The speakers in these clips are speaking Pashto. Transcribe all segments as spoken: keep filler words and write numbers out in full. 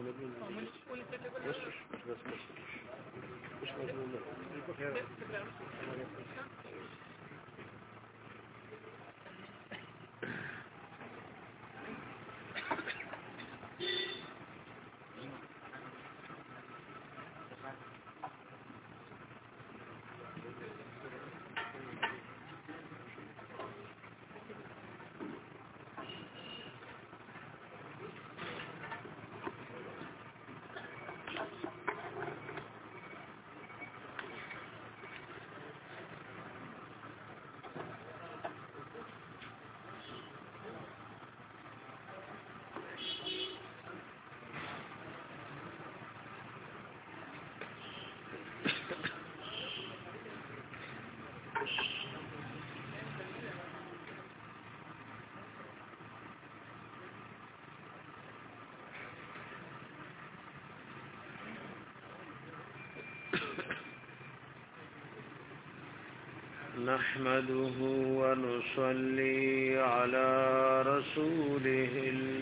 نحمده ونصلي على رسوله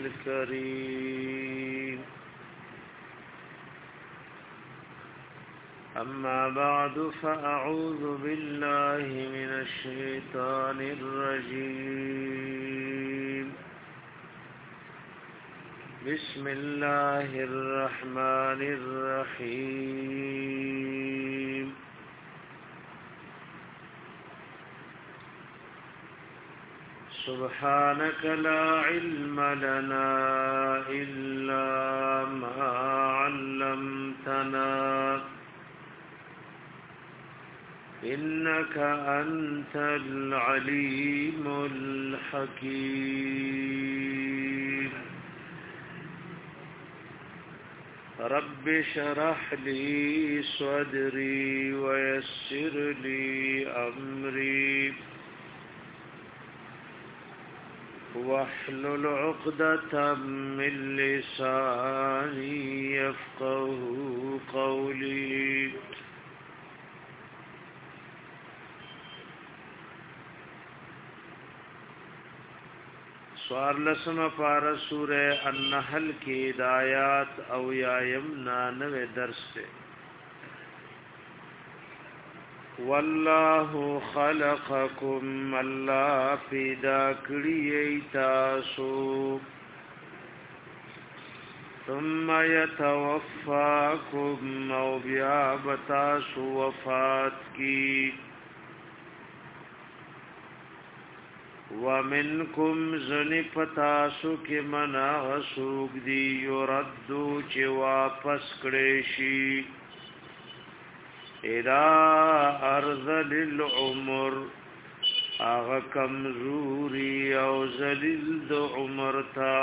الكريم أما بعد فأعوذ بالله من الشيطان الرجيم بسم الله الرحمن الرحيم سبحانك لا علم لنا إلا ما علمتنا إنك أنت العليم الحكيم رب شرح لي صدري ويسر لي أمري واحلل عقدة من لساني يفقه قولي سوار لسم پارا سورہ النحل کی ہدایات او یایم نانوے درس سے والله خلقكم الله پیدا کړی تاسو ثم يتوفاكم او بیا بتاسو وفات کی ومنكم زنفتاسو کی منا غسوک دی یردو چی واپس کړی شي الى ارذل العمر اغا کمزوری او ذلیل دو عمر تا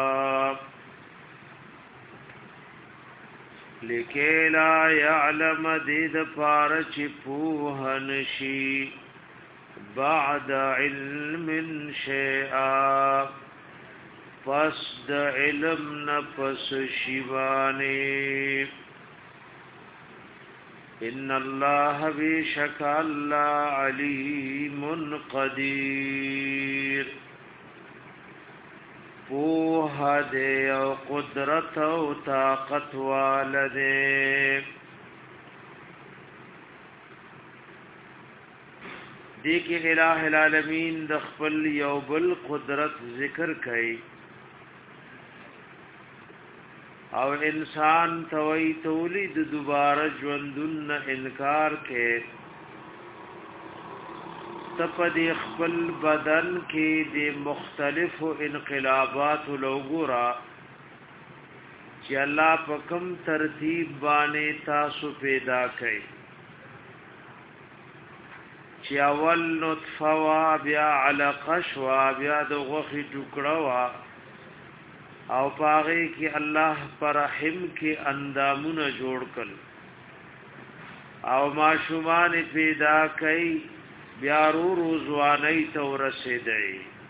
لکی لا یعلم دید پارچ پوہنشی بعد علم شیئا پس د علم نفس شیوانی ان الله بشک الله علیم قدیر پوها دے او قدرت او طاقت والدے دیکھ الہ العالمین د خپل یو بل قدرت ذکر کئ او انسان توئی تولید دوباره ژوندون انکار کې تپدی خپل بدن کې د مختلفو انقلابات لوګورا چې الله په کوم ترتیب باندې تاسو پیدا کړي چې اول نطفه وا بیا علقه شوا بیا د غوخي ټوکړه وا او پاغی کی الله پر رحم کی اندامونه جوړ کړ او ماشومان پیدا کړي بیا رو روزوانی ته ورسېدای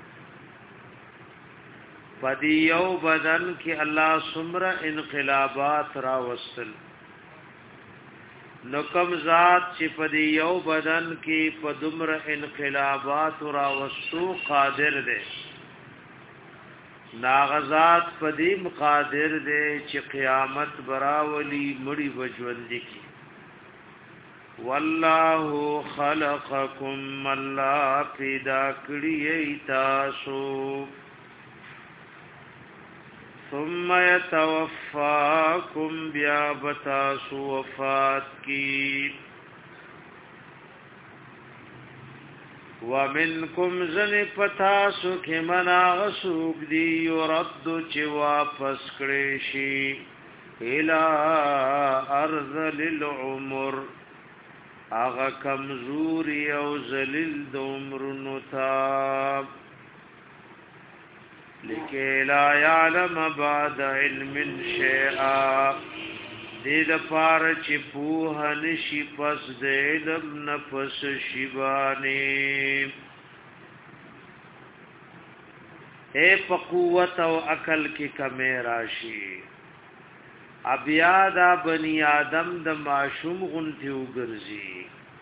پدی یو بدن کی الله سمره انقلابات را وصل نو کم ذات چې پدی یو بدن کی پدمر انقلابات را وستو قادر دی ناغزات پدیم قادر دے چې قیامت براولی مړی بجوند کی والله خلقکم الله پیدا کړی تاسو ثم يتوفاكم بیا بتاسو وفات کی ومنکم زن پتاسو کی منا غسوک دی یرد چی واپس کریشی الى ارض للعمر اغا کمزوری او زلیل دومرنو تاب لکی لا یعلم بعد علم شیئا دید پار چی پوها نشی پس دیلم نفس شیبانی اے پا قوت و عقل کی کمی راشی ابیا دا بنی آدم د معشوم غنتی وګرځي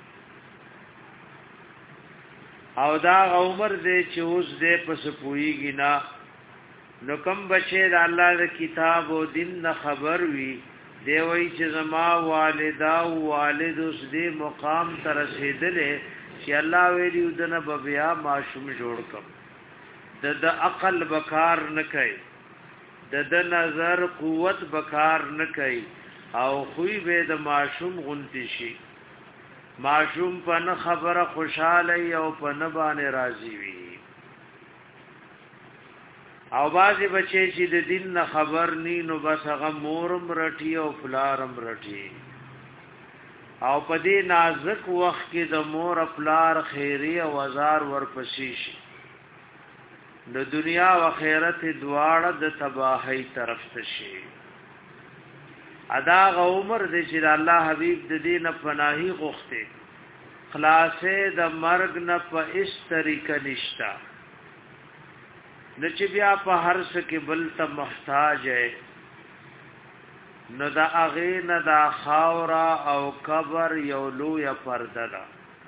او دا عمر دې چې اوس دې پس پويږي نا نو کم بچي د الله د کتاب او دین نه خبر وي دی وای چې زما والدا او والد اوس دې مقام ته رسیدلې چې الله ویلي ودنه بیا معشوم جوړ کم د د عقل بکار نه کوي د د نظر قوت بکار نه کوي او خوې به د معشوم غنتی شي معشوم په نه خبره خوشاله او په نه باندې راضي وي او بازي بچي چې د دین نه خبر ني نو بس هغه مورم رټي او فلارم رټي او په دې نازک وخت کې د مور افلار خیری او هزار ورپسې شي د دنیا او آخرت دواړه د تباہی طرف ته شي ادا عمر دې چې الله حبيب د دین پناهي غوښته خلاصې د مرګ نه په اس طریقه نشتا د چې بیا په هر څه کې بل ته محتاج ہے نو دا اغه نه دا خاورا او قبر یو لوی پرده ده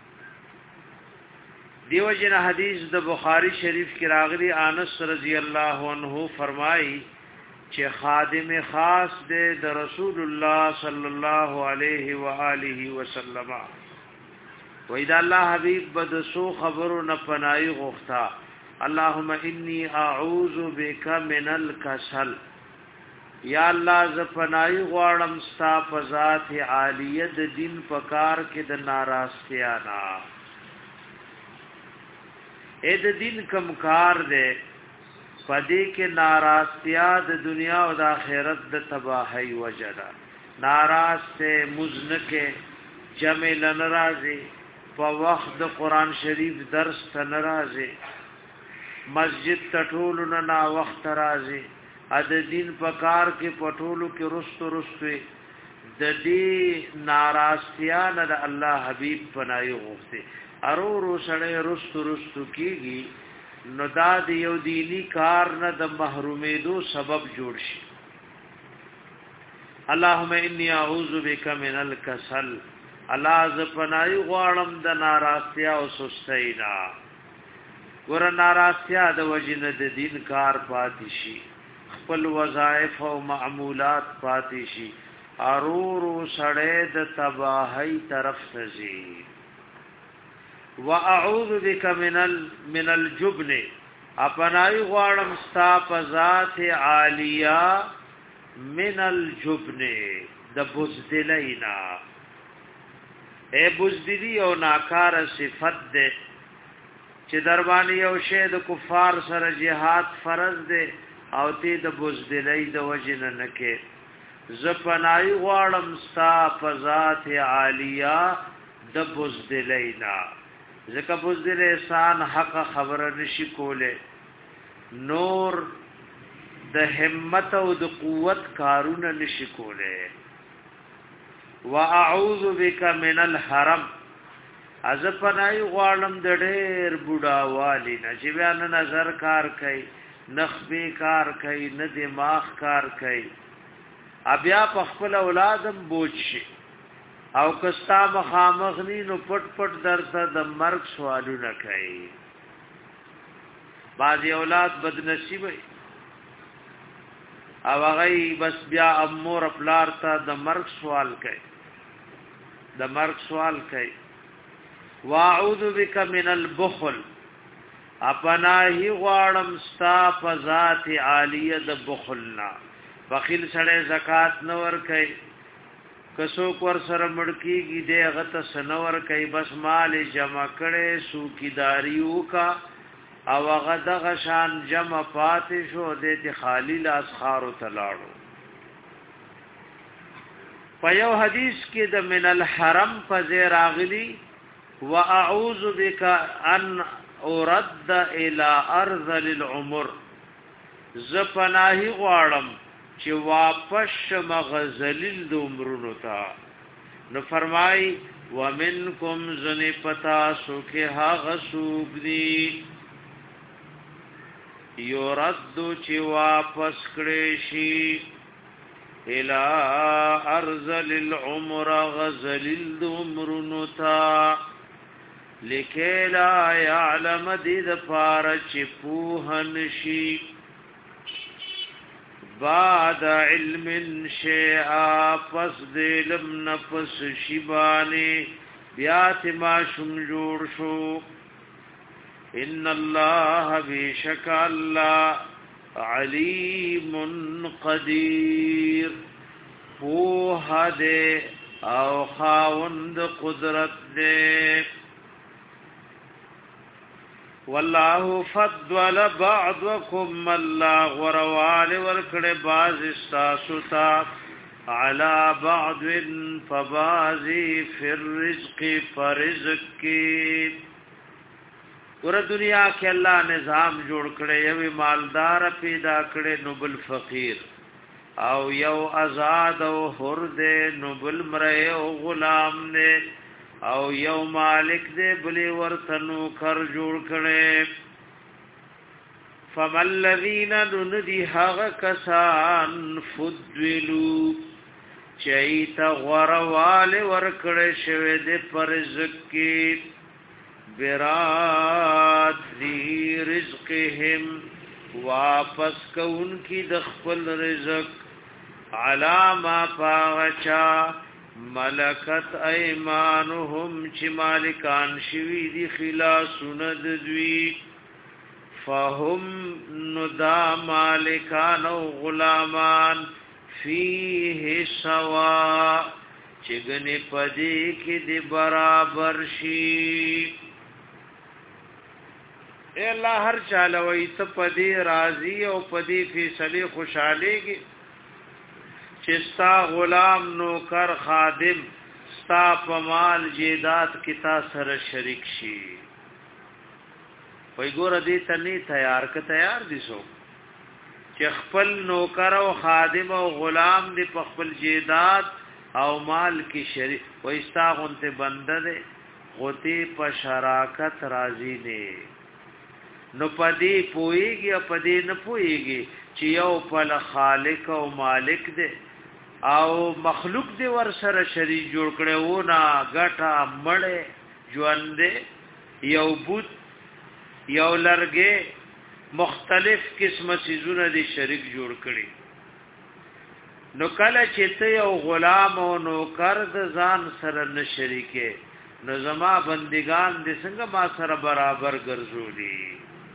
دیو جن حدیث د بخاری شریف کی راغلی انس رضی الله عنه فرمای چې خادم خاص دې د رسول الله صلی الله علیه و آله وسلم و اذا الله حبیب بد سو خبرو نه پنای غوښتا اللهم انی اعوذ بک من الکسل یا الله ز پنای غواړم ستا په ذات عالیه د دین پکار کې د ناراستیا نا اې د دین کم کار دے پدې کې ناراستیا د دنیا او د آخرت د تباہی وجدا ناراض سے مزنکه جمع لنرازی په وخت د قران شریف درس ته ناراضي مسجد تټول نه نا وخت راځي ا د دین پکار کې پټولو کې رستو رستوي د دې ناراستیا نه د الله حبيب پناي غوښته ارورو سره رستو رستو کیږي نو دا د یو دینی کار نه د محرومېدو سبب جوړ شي اللهم انی اعوذ بک من الکسل الله ز پنای غواړم د ناراستیا او سستینا ور ناراستیا د وجنه د دین کار پاتې شي خپل وظایف او معمولات پاتې شي ارورو سره د تباہی طرف ته زی واعوذ بک من ال من الجبن اپنای غواړم ستا په ذات عالیه من الجبن د بزدلینا اے بزدلی او ناکار صفت ده چې دربانی او شه د کفار سره jihad فرض ده او تی د بزدلی د وجنه نکې زپنای غواړم ستا په ذات عالیه د بزدلینا زکه بزدل انسان حق خبره نشي کوله نور د همت او د قوت کارونه نشي کوله واعوذ بک من الحرم از پنای غوالم د ډېر بوډا والی نه چې بیان نظر کار کوي نخبي کار کوي نه دماغ کار کوي بیا په خپل اولادم بوج شي او کستا مخامخنی نو پټ پټ درته د مرګ سوالونه کوي بعضی اولاد بد نصیب او هغه بس بیا امور پلار ته د مرګ سوال کوي د مرګ سوال کوي واعوذ بک من البخل اپناهی غواړم ستا په ذات عالیه د بخلنا بخیل سره زکات نور کوي کسو کور سره مړکیږي دغه ته سنور کوي بس مال جمع کړي سوکیداریو کا او هغه دغه شان جمع پاتې شو د ته خالی لاس خارو تلاړو په یو حدیث کې د من الحرم په زیر اغلی واعوذ بک ان ارد الى ارذل العمر ز پناهی غواړم چې واپس مغزلیل د عمرونو ته نو فرمای ومنکم زن پتا سوکه هغه سوق دی یرد چې واپس کړي شي الى ارذل العمر غزلیل د عمرونو ته لکه لا يعلم دید فارچ پوهن شي بعد علم شیعا پس دلم نفس شیبانی بیات ما شم جوړ شو ان الله بیشک الله علیم قدیر پوها دے او خاوند قدرت دے والله فضل بعضكم الله غروال ورکړه باز استاسو تا على بعض فبازي في الرزق فرزق کی ور دنیا کې الله نظام جوړ کړي یو مالدار پیدا کړي نو بل فقیر او یو آزاد او حر دې نو بل مړ او غلام نه او یو مالک دې بلی ورتنو کر جوړ کړي فمن الذين ندي هغه کسان فضلوا چایت غروال ورکړې شوی دې پر رزق براد دی رزقهم واپس کون کی د خپل رزق علاما پاغچا ملکت ایمانهم چې مالکان شوی دی خلاصونه د دوی فهم ندا مالکان او غلامان فیه سوا چگنی پدی کی دی برابر شی اے اللہ ہر چالوئی تا پدی راضی او پدی فیصلی خوشحالی چستا غلام نوکر خادم ستا پمال جیدات کتا سر شریک شي وای ګور دې تني تیار ک تیار دي سو چې خپل نوکر او خادم او غلام دې په خپل جیدات او مال کې شریک وای ستا غنته بنده دې غوتی په شراکت راضی نه نو پدی پويږي پدی نه پويږي چې یو په خالق او مالک دې او مخلوق دی ور سره شریک جوړ کړي و نا غټه مړې ژوند یو بوت یو لرګي مختلف قسمه سيزونه دي شریک جوړ کړي نو کله چې ته یو غلام او نوکر د ځان سره نه شریکه نو زما بندگان دې څنګه ما سره برابر ګرځولي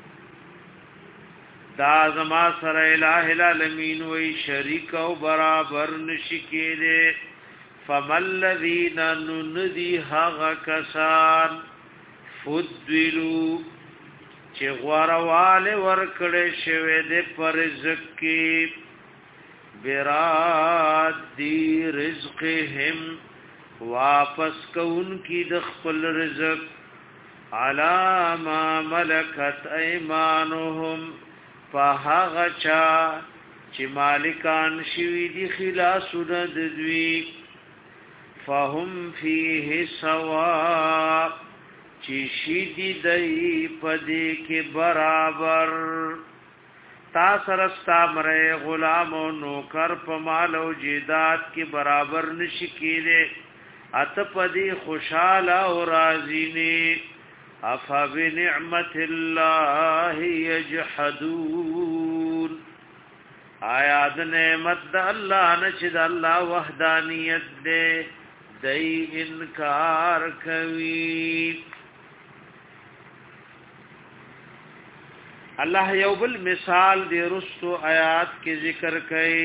دا زما سره الہ العالمین وی شریک او برابر نشکی دے فمن الذین ندی حق کسان فضلوا چې غوروال ورکړې شوه دې پر رزق براد دی رزقهم واپس کون کی د خپل رزق علاما ملکت ایمانهم فهغه چا چې مالکان شوی دي خلاصونه د دوی فهم فيه سوا چې شیدی دای پدې کې برابر تا سره ستامره غلام او نوکر په مال او جیدات کې برابر نشي کېده ات پدې خوشاله او راضی نه افا بنعمت الله یجحدون آیا د نعمت د الله نه چې د الله وحدانیت دې دای انکار کوي. الله یو بل مثال دی رستو آیات کې ذکر کړي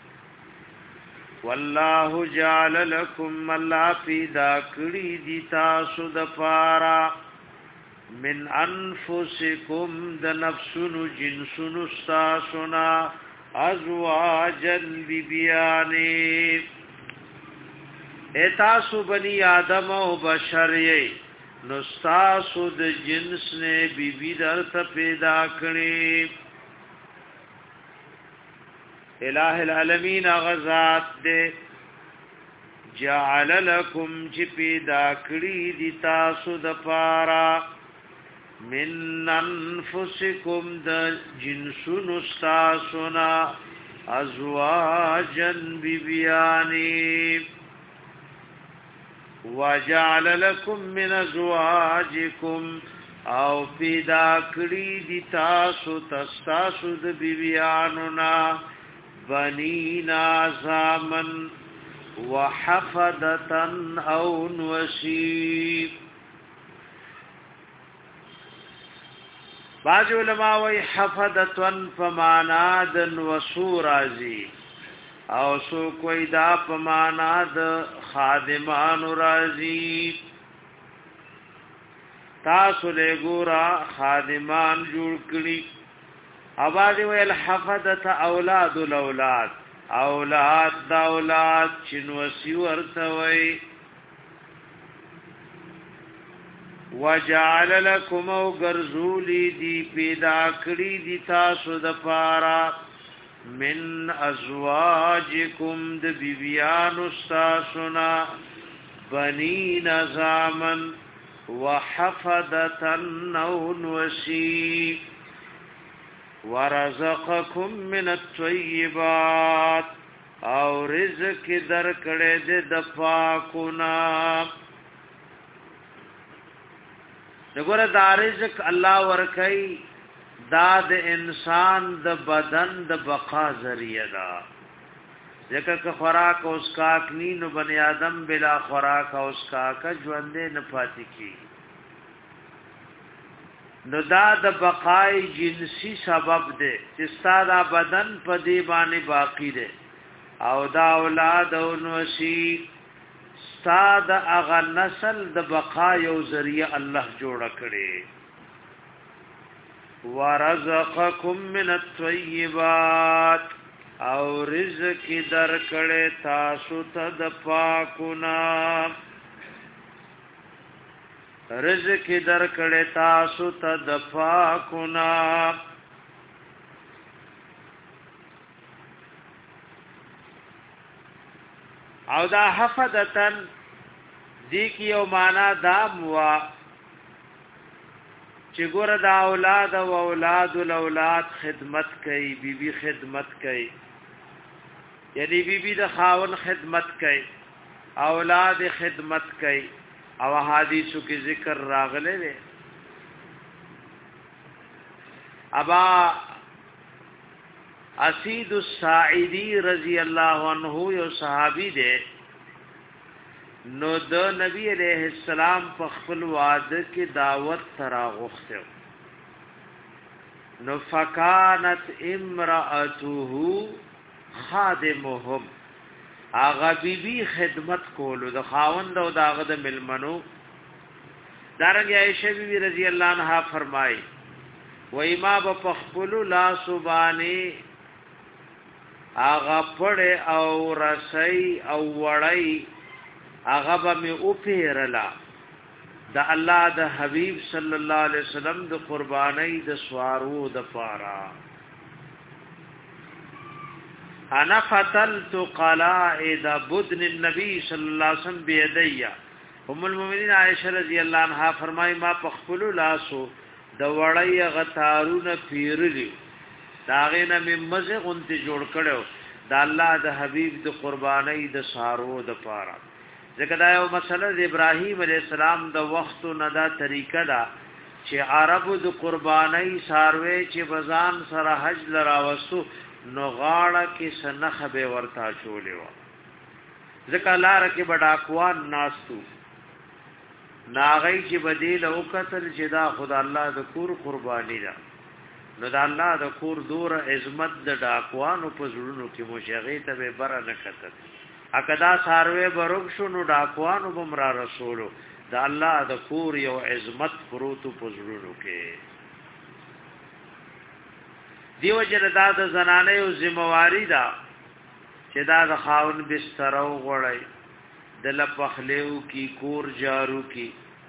والله جعل لكم الله پیدا کړی دي تاسو د پارا من انفسکم د نفسونو جنسونو تاسونا ازواجن بیبیانی اتاسو بنی آدم و بشر یې نو تاسو د جنس نے بیبی درته پیدا کړی. الہ العالمین غزاد دے جعل لکم چی پیدا کړی دی تاسو د پارا من انفسکم د جنسونو تاسونا ازواجن بیبیانی وجعل لكم من ازواجكم او پیدا کړی دی تاسو تاسو د بیبیانو نا بنینا زامن وحفدتن او نوسیب. بعض علماء وی حفدتن فمانا دن وسو رازی او سو کوئی دا پمانا د خادمان راضی. تاسو له ګورا خادمان جوړ کړي. اواز ویل حفظت اولاد الاولاد اولاد دا اولاد چنو سی ورته وي. وجعل لكم او غرزولی دی پیدا کړي دی تاسو د پارا من ازواجکم د بیبیان استاسنا بنین زامن وحفدتن او نوسی ورزقکم من الطیبات او رزق در کړه د پاکونا. دغه دا رزق الله ورکای دا د انسان د بدن د بقا ذریعہ دا ځکه که خوراک او اسکاک نی نو بنی آدم بلا خوراک او اسکاک ژوندې نه پاتې کی. نو دا د بقای جنسی سبب دی چې ستاسو بدن په دی باندې باقی دی او دا اولاد او نوسی ستاسو هغه نسل د بقا یو ذریعہ الله جوړ کړي. ورزقکم من الطیبات او رزق در کړه تاسو ته د پاکونا رزق در کړه تاسو ته د پاکونا. او دا حفظتن دی کی یو معنا دا موا چې ګوره دا اولاد او اولاد الاولاد خدمت کوي بیبي بی خدمت کوي یعنی بیبي بی د خاون خدمت کوي اولاد خدمت کوي او حدیثو کې ذکر راغله وي. ابا اسید الساعدی رضی الله عنه یو صحابي دی نو د نبی علیہ السلام په خپل وعده کې دعوت تراغخته نو فکانت امراته خادمهم اغه بیبي خدمت کولو د خاوند او داغه د ملمنو. دارنګ عائشہ بیبي رضی الله عنها فرمای وای ما په خپل لا سبانی اغه پړ او رسای او وړای هغه به می او پیرلا د الله د حبیب صلی الله علیه وسلم د قربانی د سوارو د پارا. انا فتلت قلائد بدن النبي صلی الله علیه وسلم بيدیا. ام المؤمنین عائشہ رضی الله عنها فرمای ما په خپل لاسو د وړی غتارونه پیرلی داغه نه می مزه غونتی جوړ کړو د الله د حبیب د قربانی د سارو د پارا. ځکه دا یو مسله د ابراهیم علیه السلام د وختو نه دا طریقه ده چې عربو د قربانی ساروي چې بزان سره حج لراوستو نو غاړه کې سنخ به ورتا چولې و ځکه لار کې بډاکوان ناستو ناغی چې بدیل او قتل چې دا خدا الله د کور قربانی ده نو دا الله د کور دور عظمت د ډاکوانو په زړونو کې مشغې ته به بر نه کتل اکدا ساروي برګ شو نو ډاکوانو بمرا رسولو دا الله د کور یو عظمت پروتو په زړونو کې دیو جن دا د زنانه او ذمہواری ده چې دا د خاون بستر او غړی د لپخلیو کی کور جارو کی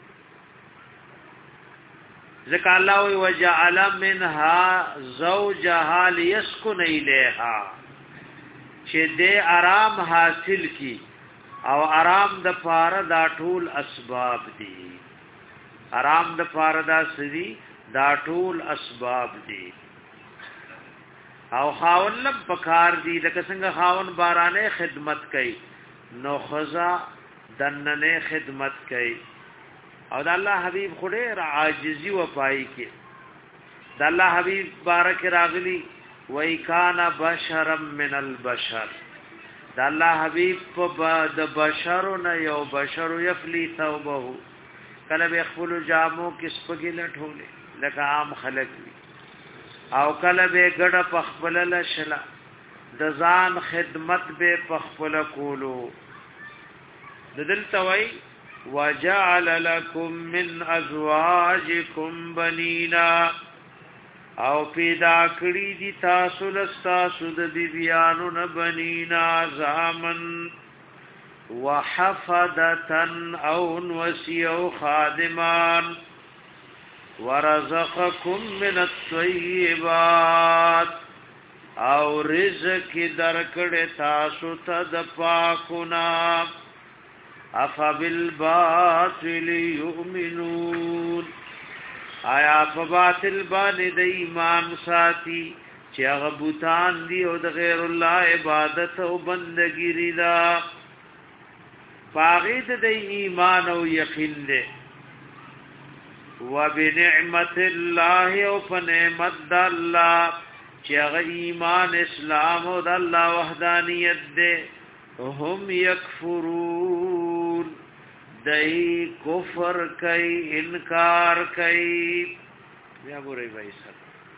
ذکر الله وجعل منها زوجها ليسكن اليها چې دې آرام حاصل کی او آرام د پاره دا ټول اسباب دي آرام د پاره دا سړي دا ټول اسباب دي او خاون لب پکار دي لکه څنګه خاون بارانه خدمت کوي نو خزا دننه خدمت کوي او د الله حبيب خډه عاجزي و پای کې د الله حبيب بارک راغلي وای کان بشرا من البشر د الله حبيب په د بشرونه یو بشر یفلی ثوبه کله به خپل جامو کې سپګی لټولې لکه عام خلک او کله به ګډه پخپل لشلا د ځان خدمت به پخپل کولو ددل توي وجعل لكم من ازواجكم بنينا او پیدا کړی دي تاسو لستا سود بی بیانو نه بنینا زامن وحفدتن او وسیو خادمان ورزقكم من الطيبات او رزق درکړه تاسو ته د پاکونا افبالباطل یؤمنون آیا په باطل باندې د ایمان ساتي چې هغه بوتان دي او د غیر الله عبادت او بندګی لري فاغید د ایمان او یقین له وبنعمت الله او فنعمت الله چې هغه ایمان اسلام او د الله وحدانیت ده هم یکفرون دای کفر کئی انکار کئی بیا ګورئ بھائی صاحب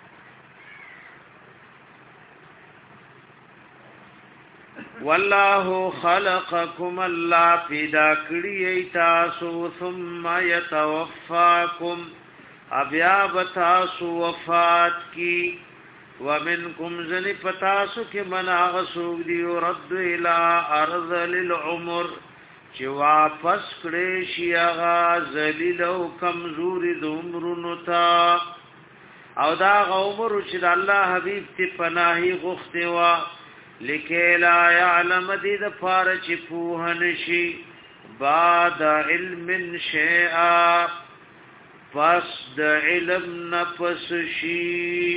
والله خلقکم الله پیدا کړی تاسو ثم يتوفاکم ابیا بتاسو وفات کی ومنکم ذل پتاسو کې من اغسوک دی رد الى ارض للعمر چې واپس کړي شي هغه ذلیل او کمزوري د عمرونو تا او دا عمر چې الله حبيب ته پناهي غوښته وا لکه لا يعلم دې د فار چې پوهن شي بعد علم شيئا پس د علم نفس شي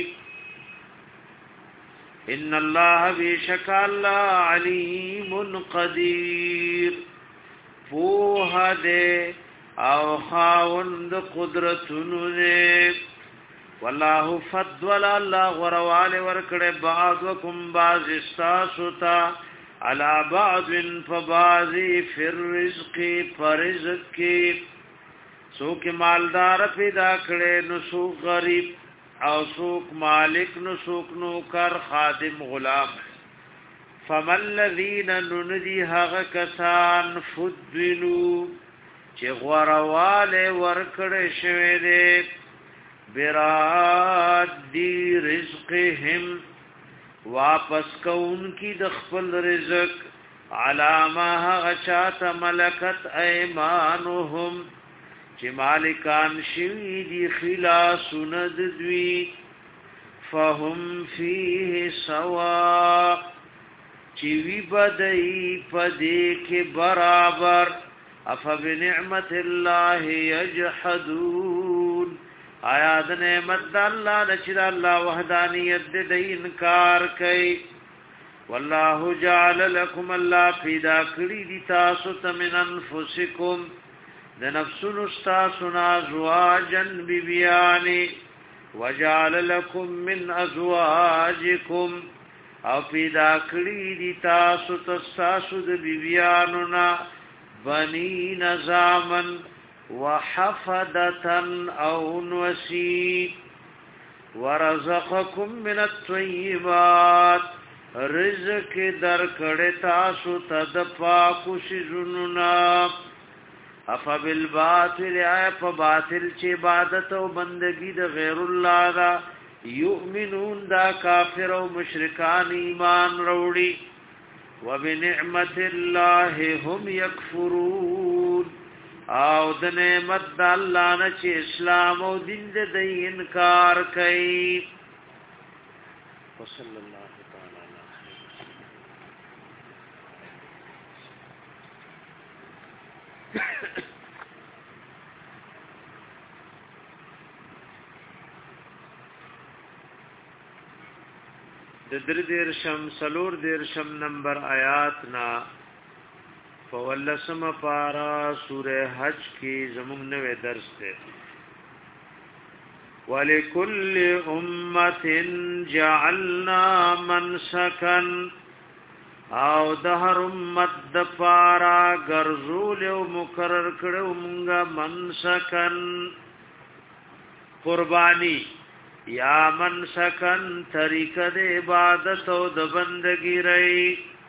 ان الله بشک الله علیم قدیر پوها دے او خاوند قدرتونو دے والله فضل الله غروال ورکڑے بعضکم بعض استاسوتا علا بعض فبعضی فی الرزق فرزق کی سوک مالدار پیدا کڑے نسوک غریب او سوک مالک نسوک نوکر خادم غلام فمن الذين نندي هغه کسان فضلوا چې غورواله ورکړې شوی دي براد دی رزقهم واپس کون کی د خپل رزق علامه هغه چاته ملکت ايمانهم چې مالکان شوی دي خلاص ند دوی فهم فيه سواء چی وی بدئی پدی کے برابر افبنعمت اللہ یجحدون آیا د نعمت اللہ نچر اللہ وحدانیت دی انکار کئی واللہ جعل لکم اللہ پیدا کری دی تاسو تمن انفسکم د نفسن استاسنا ازواجن بیبیانی وجعل لکم من ازواجکم او پیدا کړی دي تاسو تاسو د بیبیانو نا بنی نظامن وحفدتن او نوسی ورزقکم من الطیبات رزق در کړه تاسو تد پاکو شذننا افا بالباطل ای په باطل چې عبادت او بندگی د غیر الله دا یؤمنون دا کافر او مشرکان ایمان وروړي وبنعمت الله هم یکفرون او د نعمت د الله نه چې اسلام او دین د انکار کوي وصلی الله تعالی علیه د در دیر شم سلور دیر شم نمبر آیات نا فولسم پارا سورہ حج کی زمون نوے درس دے وَلِكُلِّ أُمَّةٍ جَعَلْنَا مَنْسَكًا او د هر امت د پارا ګرځول او مقرر کړو مونږه منسکن قربانی یا منسکن طریقه د عبادت او د بندګی رہی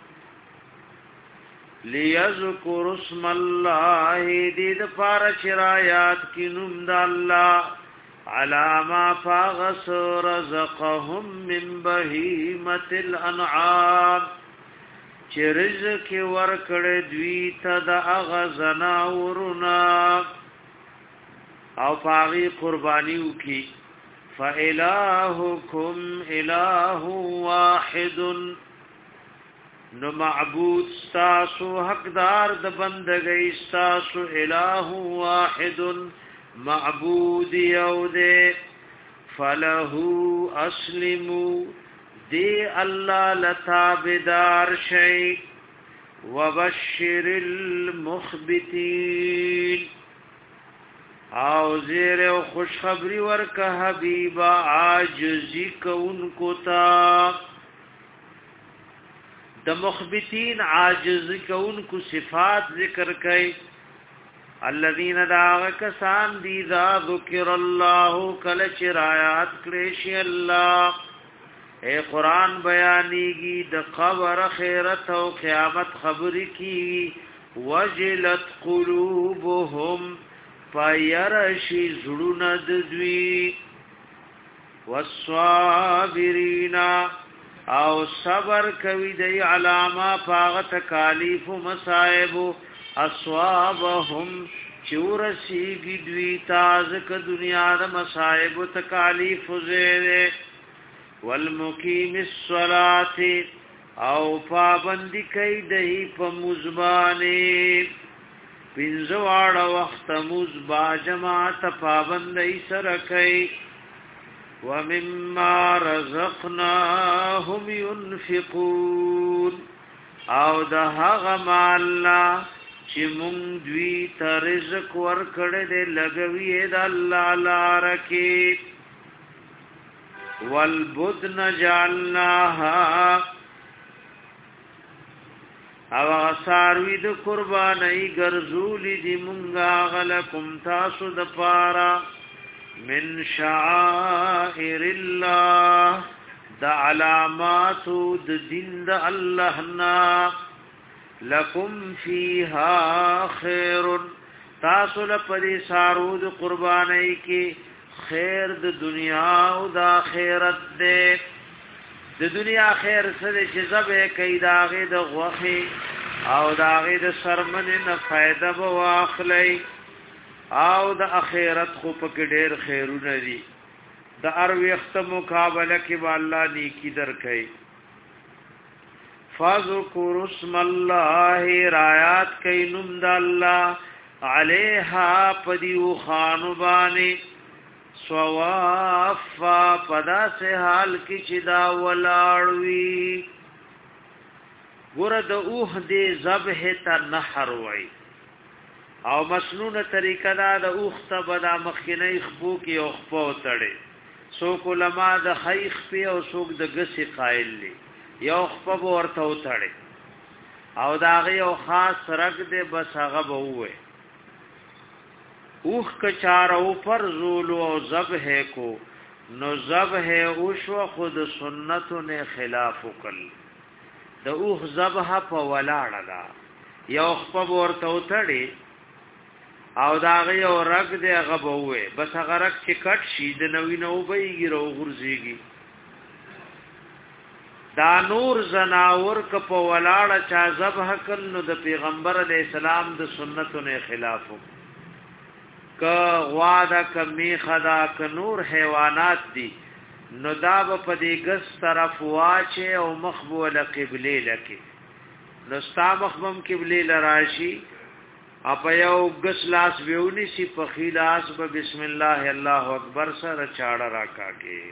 لیذکر اسم الله دې د پارا شرایات کی نوم د الله علاما فاغس رزقهم من بهیمه الانعام چې رزق ورکړې دوی ته د اغزنا ورنا او پاغي قرباني وکي فإلهكم إله واحد نو معبود ستاسو حقدار د بندګۍ ستاسو الہ واحد معبود یو دے فله اسلموا دی الله لتابدار شي وبشر المخبتين او زیر او خوشخبری ورکا حبیبا عاجزی کونکو تا د مخبتین عاجزی کونکو صفات ذکر کئی الذین داغ کسان دی ذا ذکر اللہ کلچ رایات کریشی اللہ اے قرآن بیانیگی د قبر خیرت او قیامت خبری کی وجلت قلوبهم فیرشی زړونه د دوی والصابرین او صبر کوي د علامه پاغ تکالیف و مصائب اصوابهم چورسیږي دوی تاز ک دنیا د مصائب و تکالیف زیره والمقیم الصلاة او پابندی کوي دای په مزبانه پینزوار وقت مزبا جماعت پابندی سرکی ومما رزقناهم ينفقون او ده هغه مالنا چې مونږ دوی ته رزق ورکړې دې لګوي د الله لاره کې والبدن جعلناها او ساروی د قربانای ګرځولې دي مونږه غلکم تاسو د پارا من شعائر الله د علامات د دین د الله نا لکم فیها خیر تاسو له پدې سارو د قربانای کې خیر د دنیا او د آخرت دې د دنیا خیر سره چې زبې کوي داغه د غوخي او داغه د سرمنې نه فائدہ به واخلي او د اخرت خو په کې ډېر خیرونه دي د ار وخت مقابله کې به الله نیکی درکړي فذكر اسم الله رایات کینم د الله علیها پدیو خانبانی سوافا پدا سے حال کی چدا ولاړوي ګور د اوه دې ذبح ته نحر وای او مسنون طریقه دا د اوخ ته بدا مخینه خبو کې او خپو تړي سو علماء د خیخ په او سوق د غسی قائل دي یو خپب ورته وتړي او داغه یو خاص رګ دې بس هغه به وې اوخ کچارو پر زول او ذبح کو نو ذبح او شو خود سنتو نے خلاف وکړ د اوخ ذبح په ولاړه دا یو خپب ورته وتړي او داغه یو رګ دې هغه به وې بس هغه رګ چې کټ شي د نوې نو بېږي رو غرزيږي دا نور زناور ک په ولاړه چا ذبح کړ نو د پیغمبر علی السلام د سنتو نه خلاف ک غوادا ک میخدا ک نور حیوانات دي نو دا په دې ګس طرف واچه او مخبول قبله لکه نو ستا مخبم قبله لراشي اپ یو ګس لاس ویونی سی په خلاص به بسم الله الله اکبر سره چاړه راکاږي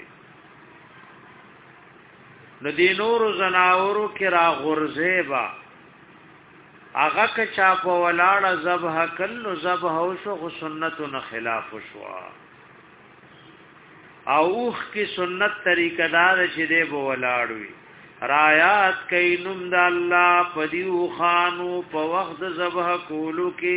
نو دی نور زناورو کرا غرزیبا اغا کچا پا ولاړ زبح کلو زبح وشو خو سنتو نخلاف شوا او اوخ کی سنت طریقہ دار چی دے بو ولاړوی رایات کئی نم دا اللہ پدیو خانو پا وقت زبح کولو کی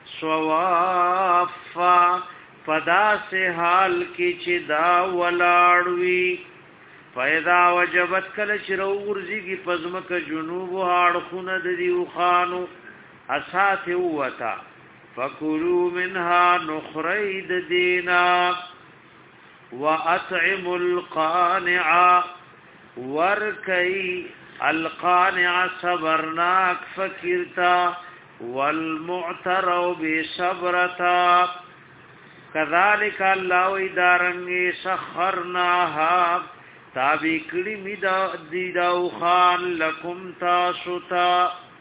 سوافا پدا سے حال کی چی دا ولاړوی فیدا وجبت کل چرو ورزی کی پزمک جنوب هاڑ خوند دیو خانو اسات اوتا فکلو منها نخرید دینا واطعم القانع ورکی القانع صبرناک فکرتا والمعترو بصبرتا کذالک اللہ ادارنگی سخرناها تابی کړي می دا دی دا خان لکم تاسو تا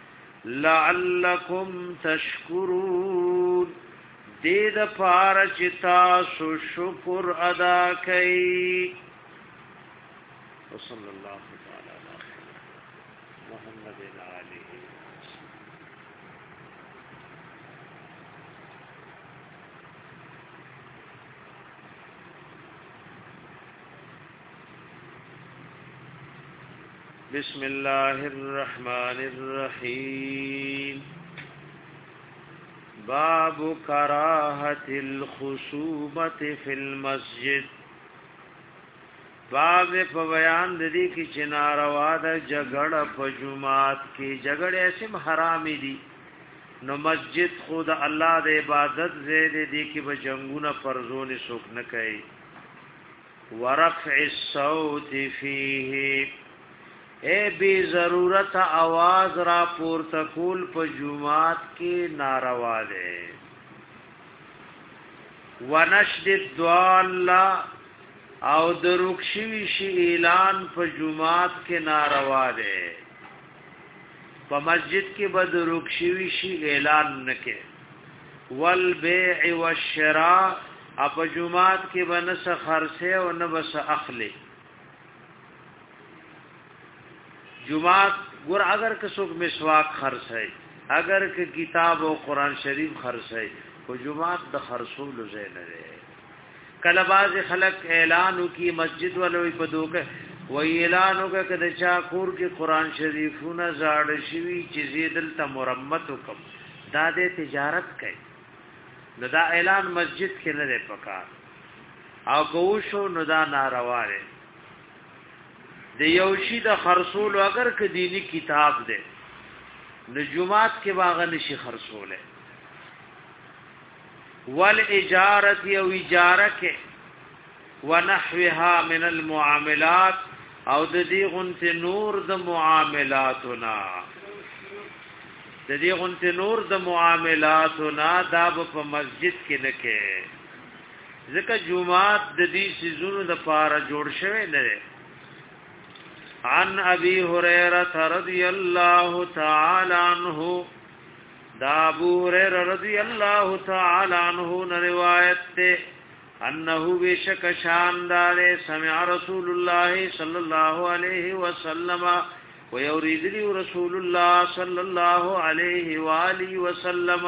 لعلکم تشکرون دې د پاره چې تاسو شکر ادا کړئ صلی الله تعالی علیه محمد علیه بسم الله الرحمن الرحيم باب كراهة الخصومة في المسجد باب په بیان د دې کې چې ناروا ده جګړه په جمعات کې جګړه سم حرام دي نو مسجد خود الله د عبادت زید دي کې به جنگونه فرزونه سوک نه کوي ورفع الصوت فيه اے بی ضرورت आवाज را پورته کول په جمعات کې ناروا ده ونشد الضال او دروکشوی شی اعلان په جمعات کې ناروا ده په مسجد کې به دروکشوی شی اعلان نکې والبيع والشراء په جمعات کې به نه خرڅه او نه بس اخلي جمعات ګور اگر که څوک مسواک خرڅای اگر که کتاب او قران شریف خرڅای کو جمعات د خرصول زین لري کله باز خلق اعلان کی مسجد ولوي په دوکه و اعلان وکړه چې چا کور کې قران شریفونه زاړ شوی چې زیدل ته مرمت وکم دا د تجارت کوي نو دا اعلان مسجد کې نه دی پکار او کو شو نو دا ناروا دی د یوشي د خرصول اگر ک دینی کتاب ده نجومات کې باغ نشي خرصوله والاجاره او اجاره کې ونحوها من المعاملات او د دې غنت نور د معاملاتنا د دې غنت نور د معاملاتنا دا په مسجد کې نه کې ځکه جمعات د دې سيزونو د پاره جوړ شوی نه عن ابي هريره رضي الله تعالى عنه دا ابو هريره رضي الله تعالى عنه روایت ته انه بشک شاندار سمع رسول الله صلى الله عليه وسلم ويريد رسول الله صلى الله عليه واله وسلم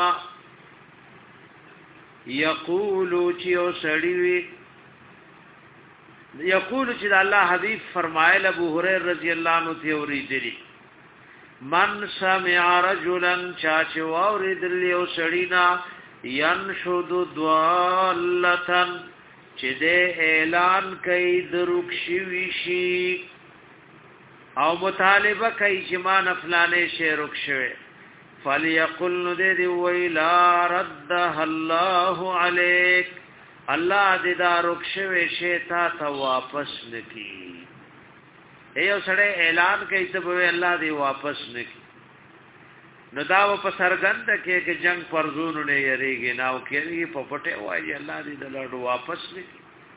يقول چيو سړي یقول چې الله حبیب فرمایل ابو هريره رضی الله عنه ته اوریدلی من سمع رجلا چاچ اوریدل یو سړینا ينشد ضالتن چې دې اعلان کوي دروکشي وشي او مطالبه کوي چې ما نفلانه شی رکشوي فليقل ندي ويلا ردها الله عليك الله دې دا رکشوي شی تا ته واپس نکي ایو سره اعلان کوي ته به الله دې واپس نکي نو دا په سرګند کې کې جنگ پرزونو نه یریږي ناو کې په پټه وایي الله دې دلته واپس نکي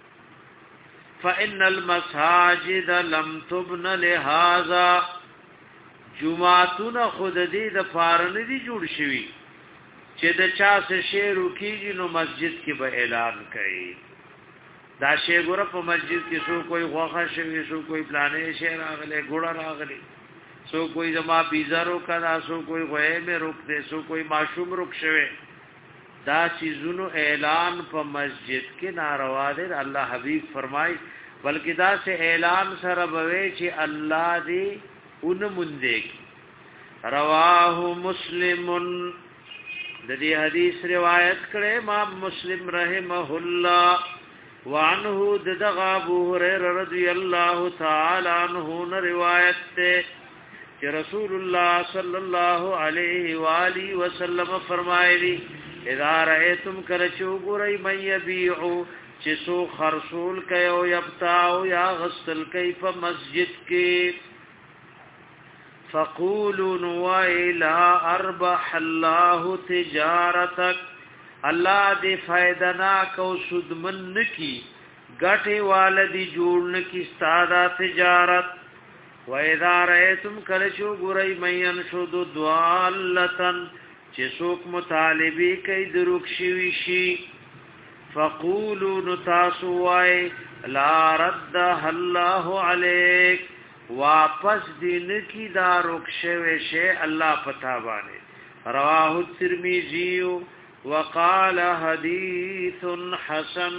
فإن المساجد لم تبن لهذا جمعتون خود دې د فارن دي جوړ شوی چې د چا څه شی روکیږي نو مسجد کې به اعلان کوي دا شی ګوره په مسجد کې سو کوئی غوخه شوی سو کوئی پلانې شی راغله ګوړه راغله سو کوئی زما پیزا روکا دا سو کوئی غوې مې روک دے سو کوئی معشوم روک شوی دا چیزونو اعلان په مسجد کې ناروا دي الله حبیب فرمای بلکې دا سے اعلان سره بوي چې الله دې اون مونږ رواه مسلم د دې حدیث روایت کړي امام مسلم رحمه الله وعنه دغ ابو هريره رضی الله تعالی عنہ روایت ته چې رسول الله صلی الله علیه و آله وسلم فرمایلی اذا رأيتم کرچو ګورئ من يبيع چې سو خرصول کوي او یبتاو یا غسل کوي په مسجد کې فقولوا وإلى أربح الله تجارتك الله دې فائدنا کو سودمن نکی غټي والدي جوړ نکی ستاده تجارت وإذا رأيتم کلشو ګورئ مَن شود ضالتن چې څوک مطالبي کوي دروکشي وشي فقولوا نتاسوای لا رد الله عليك واپس دین کی دا رکشوه شی الله پتا باندې رواه الترمذی وقال حدیث حسن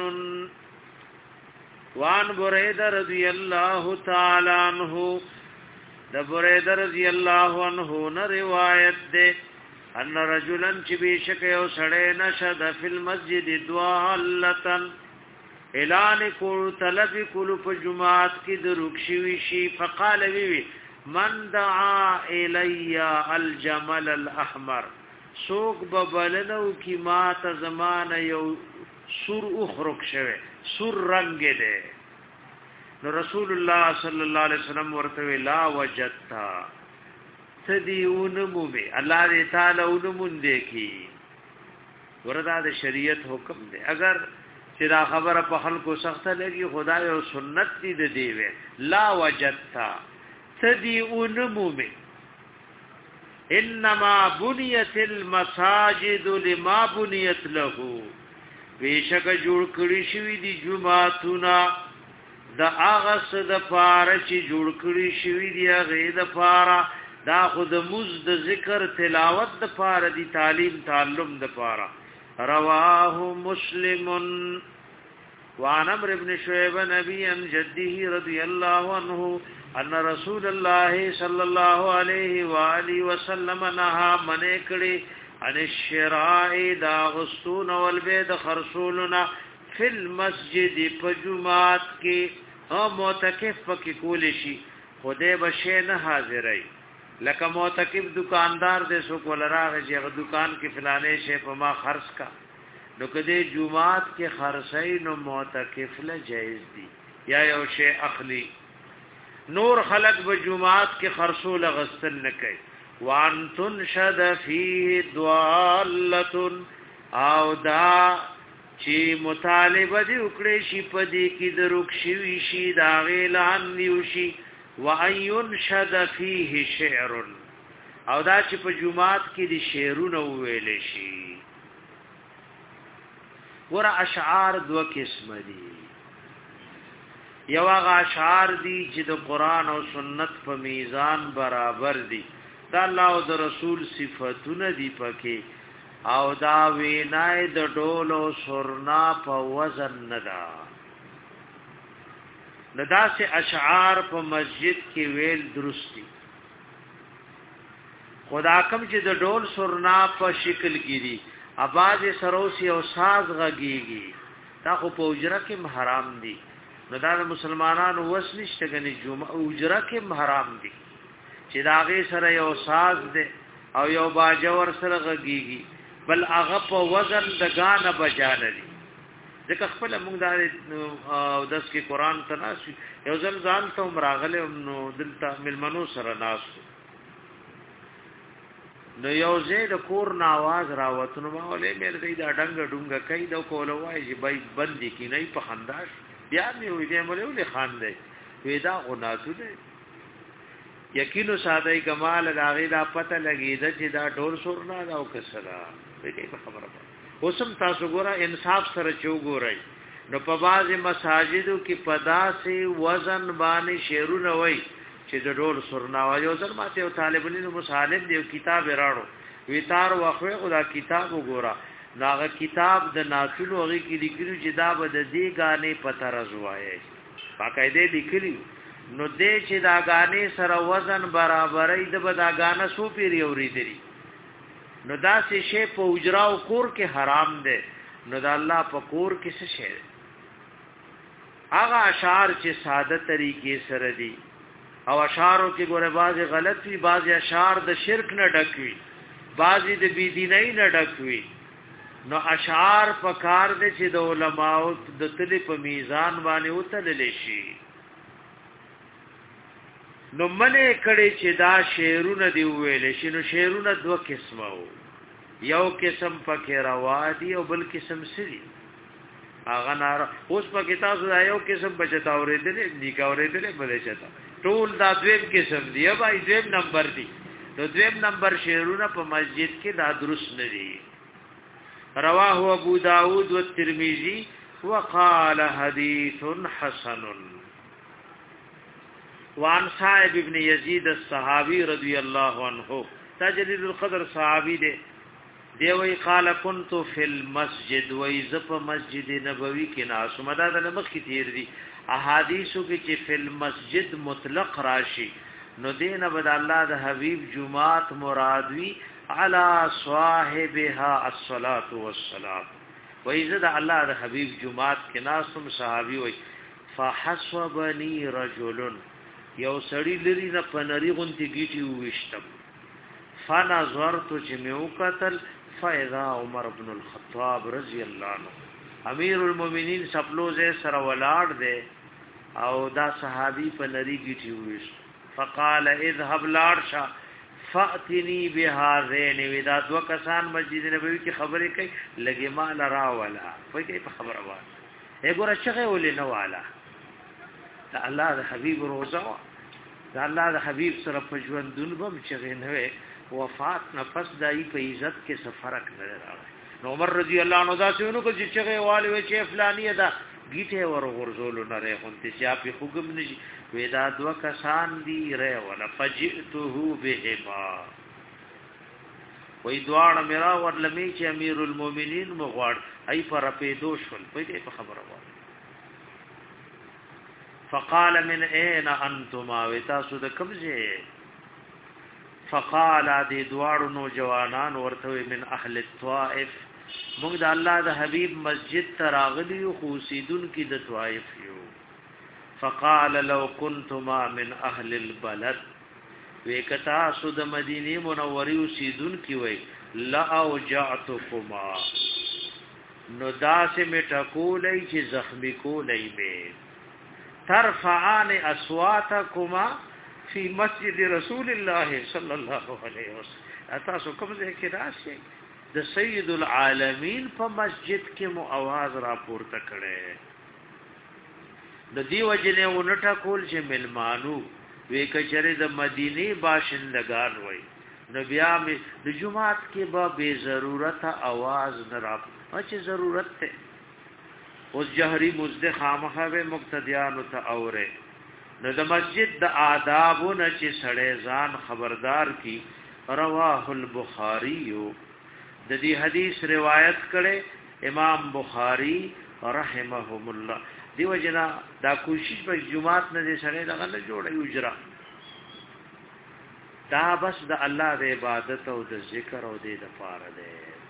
وان بريده رضی الله تعالی عنہ د بريده رضی الله عنہ نه روایت ده ان رجلا چې بشک یو سړی نشد فی المسجد دوالتن اعلان کول طلب کول په جمعات کې د رکشوي شي فقال وی من دعا الی الجمل الاحمر سوق ببلنو کی ما ته زمانه یو سور اخرک شوه سور رنگ ده نو رسول الله صلی الله علیه وسلم ورته لا وجدتا تدیون مومه الله دې تعالی اونمون دې کی وردا د شریعت حکم ده اگر چې دا خبره په خلکو سخته لګي خدای او سنت دې د دی وی لا وجدتا تدیون مومه انما بنيت المساجد لما بنيت له بیشک جوړ کړی شوی دی جمعهتونه د هغه څه د پاره چې جوړ کړی شوی دی هغه د پاره دا خود مز د ذکر تلاوت د پاره دی تعلیم تعلم د پاره رواه مسلم وعن عمرو بن شعيب نبي عن جده رضي الله عنه ان رسول الله صلى الله عليه واله وسلم نهى من کړي عن الشراء دا غستون والبيد خرصولنا في المسجد فجمعات کې او معتکف پکې کول شي خدای بشه نه حاضرای لکه معتکف دکاندار دې سو کول راغی چې دکان کې فلانه شی په ما خرڅ کا نو کدی جمعات کې خرڅای نو معتکف له جایز دي یا یو شی اخلی نور خلق به جمعات کې خرصول غسل نه کوي وان تنشد فيه ضالة او دا چې مطالبه دی وکړي شي په دې کې دروک شي شي دا غیلان نیوشي وان ينشد فيه شعر او دا چې په جمعات کې دي شعرونه ویل شي ور اشعار دو قسم دي یو هغه اشعار دي چې د قران او سنت په میزان برابر دي دا الله او د رسول صفاتونه دي پکې او دا وینای د ډول او سرنا په وزن نه دا ندا سے اشعار په مسجد کې ویل درستی خدا کم چې د ډول سرنا په شکل کې دي اواز سروسی او ساز غږیږي دا خو په اجره کې حرام دي نو دا مسلمانانو وس نشته غني جمعه اجره کې حرام دي چې دا غي سره یو ساز دي او یو باجور سره غږیږي بل هغه په وزن د غانه بجاله دي ځکه خپل موږ دا او داس کې قران ته ناس یو ځل ځان ته مراغله نو دلته ملمنو سره ناس نو یو زه د کور نا आवाज راوتنو ما ولې مې دې دا ډنګ ډنګ کوي دا کوله وای چې بای بندي کې نه په خنداش بیا مې وې دې مولې ولې خان دی ودا غناتو دی یقینو ساده کمال راغی دا پته لګی دا چې دا ډور سور نه دا او کسرا دې په خبره اوسم تاسو ګوره انصاف سره چوغورای نو په باز مساجدو کې پدا سي وزن باندې شیرونه وای چې د ډور سرنا وایو زر ماته او طالبانو مصالح دی کتاب راړو ویتار واخوي خدا کتاب وګورا داغه کتاب د ناسلو هغه کې لیکلو چې دا به د دې غانې پته راځوایي باقاعده لیکلی نو دې چې دا غانې سره وزن برابرې د بدا غانه سو پیری اوریدلی نو دا سه شی په اجرا او کور کې حرام ده نو دا الله په کور کې څه شی هغه اشعار چې ساده طریقې سره دي او اشعارو کې ګوره بعضی غلط وي بعضی اشعار د شرک نه ډکوي بعضی د بيدینۍ نه ډکوي نو اشعار په کار دي چې د علماو د تل په میزان باندې وتلل شي نو منه کړي چې دا شعرونه دی ویل شي نو شعرونه دوه قسمه وو یو قسم پکې روا دي او بل قسم سړي اغه نار اوس پکې تاسو دا یو قسم بچتا اورېدلې دي کا اورېدلې بلې چتا ټول دا دویم قسم دی بھائی دویم نمبر دی نو دویم نمبر شعرونه په مسجد کې دا درست نه دي رواه ابو داود والترمذي وقال حديث حسن وعن صاحب ابن يزيد الصحابي رضي الله عنه تجليل القدر صحابي دي دی وی قال كنت في المسجد وإذا في مسجد نبوي کې ناس مدد نمخ کی تیر دي احادیثو کې چې في المسجد مطلق راشي نو دین بد الله د حبيب جمعات مرادوي على صاحبها الصلاه والسلام وإذا د الله د حبيب جمعات کې ناسم صحابي وي فحسبني رجل یو سړی لري نه پنری غونتی گیټي وشتم فنظرت چې مې وکتل فاذا عمر بن الخطاب رضی الله عنه امیر المؤمنین سپلوز سره ولاړ دی او دا صحابي پنری گیټي وش فقال اذهب لارشا فاتني بهذين ودا دو کسان مسجد نبوي کې خبرې کوي لګي مال را ولا وای کوي په خبره وای وګوره چې ولې نه والا دا الله د حبيب روزه دا الله د حبيب سره په ژوندون بم چې نه وفات نفس دای په عزت کې څه فرق نه راغی نو عمر رضی الله عنه دا څونو کو چې چغه والي وي چې فلانی دا گیټه ور غرزول نه رې خونته چې په حکم نشي ودا دو کسان دی رې ولا فجئته بهما وې دوان میرا ورلمې چې امیر المؤمنین مغواړ ای پر په دوشل په دې خبره وای فقال من اين انتما وتاسو د کمزه فقال دي دوار نوجوانان ورته من اهل الطائف موږ د الله د حبيب مسجد تراغلی خوسیدون کی د طائف یو فقال لو كنتما من اهل البلد وکتا سود مدینه منوری اوسیدون کی وای لا اوجعتكما نو داسه میټکولای چې زخمی کولای به ترفعان اصواتكما في مسجد رسول الله صلى الله عليه وسلم تاسو کوم ځای کې راشي د سید العالمین په مسجد کې مو आवाज را پورته کړي د دیو جنې ونټه کول چې ملمانو وې کچره د مدینه باشندگان وای نو بیا می د جمعات کې به بے ضرورت आवाज نه را چې ضرورت ته اوس جهري مزد خامخه مقتدیان ته اوره نو د مسجد د آدابونه چې سړی ځان خبردار کی رواه البخاری د دې حدیث روایت کړي امام بخاری رحمهم الله دیو جنا دا کوشش په جمعات نه دي سره دغه نه جوړي اجرا دا بس د الله د عبادت او د ذکر او د لپاره ده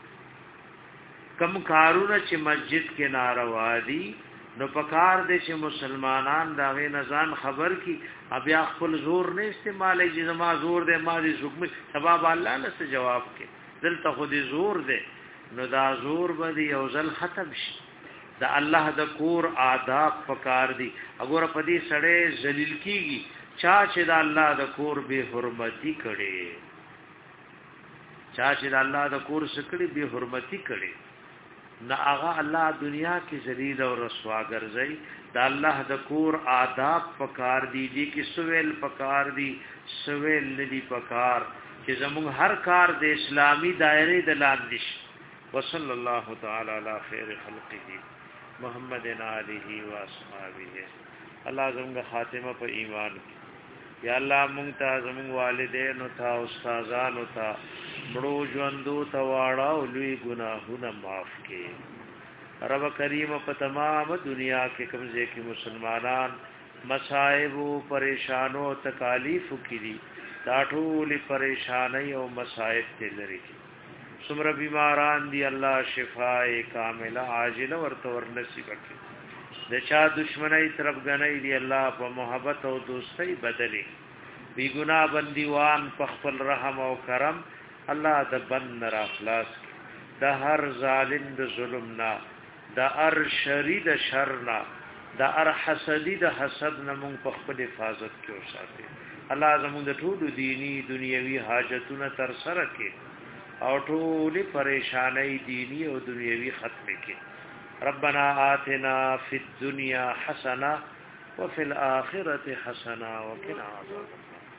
کم کارونه چې مسجد کې ناروا دي نو پکار دې چې مسلمانان دا غي نزان خبر کی بیا خپل زور نه استعمالي چې زما زور دې ما دې حکم سبب الله نه څه جواب کې دلته خو دې زور دې نو دا زور به دې یو ځل ختم شي دا الله د کور آداب پکار دي وګوره په دې سړې ذلیل کیږي چا چې دا الله د کور به حرمتي کړي چا چې دا الله د کور سکړي به حرمتي کړي نه هغه الله دنیا کې ذلیل او رسوا ګرځي دا الله د کور آداب پکار دي دي کې سویل پکار دي سویل ندي پکار چې زموږ هر کار د اسلامی دایره د لاندې وصلی الله تعالی علی خیر خلقه محمد علیه و اصحابہ الله زموږ خاتمه په ایمان کې یا الله مونږ ته زموږ والدین او تا استادان او تا مړو ژوندو ته واړه او لوی ګناهونه معاف کړي رب کریم په تمام دنیا کې کومځه کې مسلمانان مصائب او پریشانو او تکالیف کړي دا ټول پریشانای او مصائب ته لري څومره بیماران دي الله شفاء کامله عاجله ورته ور نصیب کړي د چا دشمنی طرف غنۍ دی الله په محبت او دوستۍ بدلی بی ګنا بندیوان په خپل رحم او کرم الله د بند را خلاص د هر ظالم د ظلم نه د هر شری د شر نه د هر حسدی د حسد نه مونږ په خپل حفاظت کې وساتي الله زموږ د ټول دینی دنیوي حاجتونه تر سره کې او ټول پریشانای دینی او دنیوي ختم کې ربنا آتنا فی الدنيا حسنه وفي الاخره حسنه وقنا عذاب النار